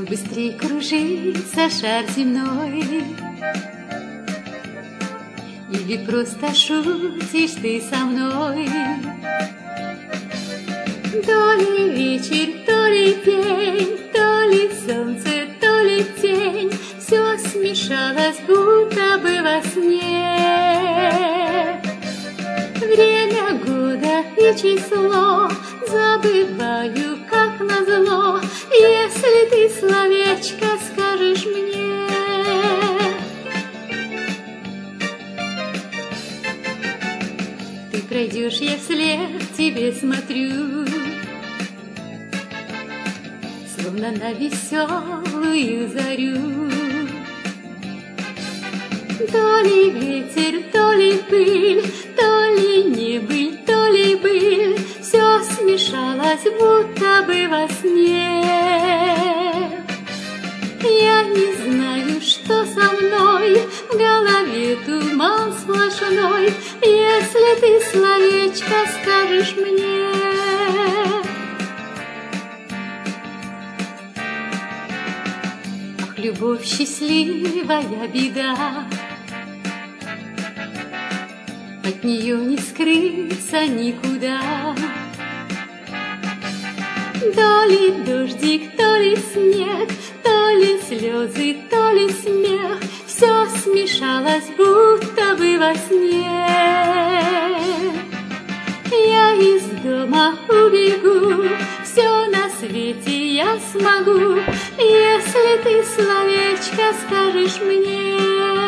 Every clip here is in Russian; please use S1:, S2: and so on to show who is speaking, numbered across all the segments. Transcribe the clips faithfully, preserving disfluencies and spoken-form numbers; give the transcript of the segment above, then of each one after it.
S1: быстрей кружится шар земной. Или просто шутишь ты со мной. То ли вечер, то ли день, то ли солнце, то ли тень, все смешалось, будто бы во сне. Время года и число забываю, как назло, если ты словечко скажешь мне. Ты пройдешь, я вслед тебе смотрю, словно на веселую зарю. То ли ветер, то ли пыль, то ли не быль, то ли быль, все смешалось, будто бы во сне. Я не знаю, что со мной, в голове туман сплошной, если ты словечко скажешь мне. Ах, любовь счастливая беда, от нее не скрыться никуда. То ли дождик, то ли снег, то ли слезы, то ли смех, все смешалось, будто бы во сне. Я из дома убегу, все на свете я смогу, если ты словечко скажешь мне.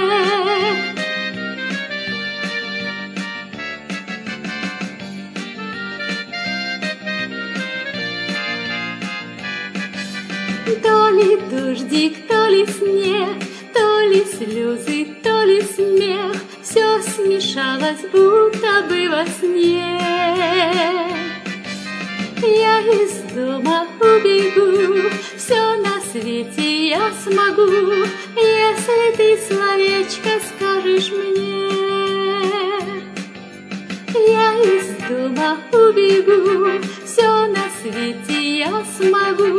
S1: То ли дождик, то ли снег, то ли слезы, то ли смех, все смешалось, будто бы во сне. Я из дома убегу, все на свете я смогу, если ты словечко скажешь мне. Я из дома убегу, все на свете я смогу,